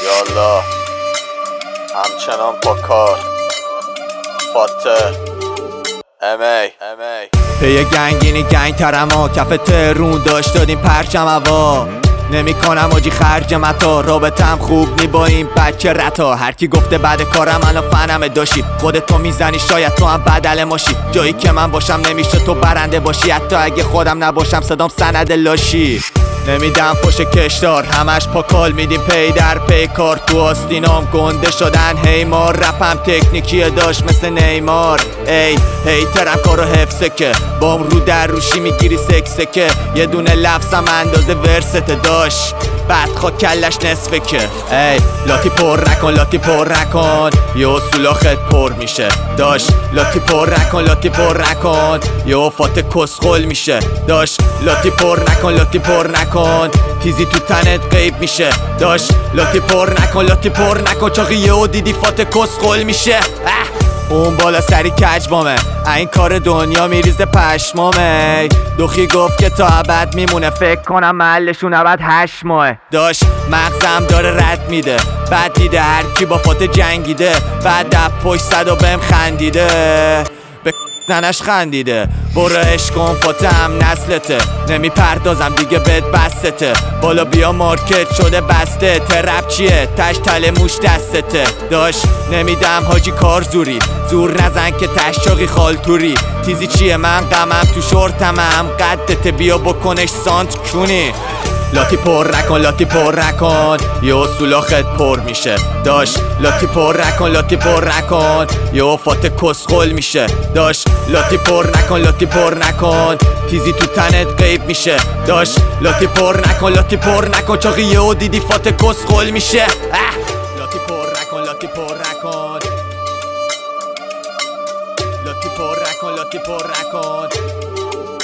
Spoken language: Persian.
یالا همچنان پاکار فاتح امی پی گنگینی گنگ ترما کف ترون داشت دادیم پرچم هوا نمی کنم آجی خرج متا رابطم خوب نی با این بچه رتا هر کی گفته بعد کارم الان فنمه داشی خودتو میزنی شاید تو هم بدل ماشی جایی که من باشم نمیشه تو برنده باشی حتی اگه خودم نباشم صدام سند لاشی نمیدم فوش کشدار همش پاکال میدیم پی در پی کار تو آستینام گنده شدن هیمار رپم تکنیکی داشت مثل نیمار ای ترم کارو حفظه که بام رو در روشی میگیری سکسه یه دونه لفظم اندازه ورست داشت بعد خوا کلش نصفه که لاتی پر نکن یه سولاخت پر میشه داشت لاتی پر نکن یه فات کسخل میشه داشت لاتی پر نکن تیزی تو تنت غیب میشه داشت لاتی پر نکن چاقی یهو دیدی فات کسخل میشه اون بالا سری کج بامه این کار دنیا میریزه پشمامه دوخی گفت که تا ابد میمونه فکر کنم محلشون ابد 8 ماهه داشت مغزم داره رد میده بعد دیده هر کی با فات جنگیده بعد دب پشت صد و بهم خندیده به زنش خندیده برو عشق کن فاتم نسلته نمیپردازم دیگه بهت بستته بالا بیا مارکت شده بسته ترپ چیه تش تله موش دستته داشت نمیدم حاجی کار زور نزن که تشاقی خالتوری تیزی چیه من غمم تو شورتمم قدت بیا بکنش سانت کونی لاتی پر نکن یه سولاخت پر میشه داشت لاتی پر نکن یه فات کسخل میشه داشت لاتی پر نکن تیزی تو تنت غیب میشه داشت لاتی پر نکن چاقی یهو دیدی فات کسخل میشه لاتی پر نکن لاتی پر نکن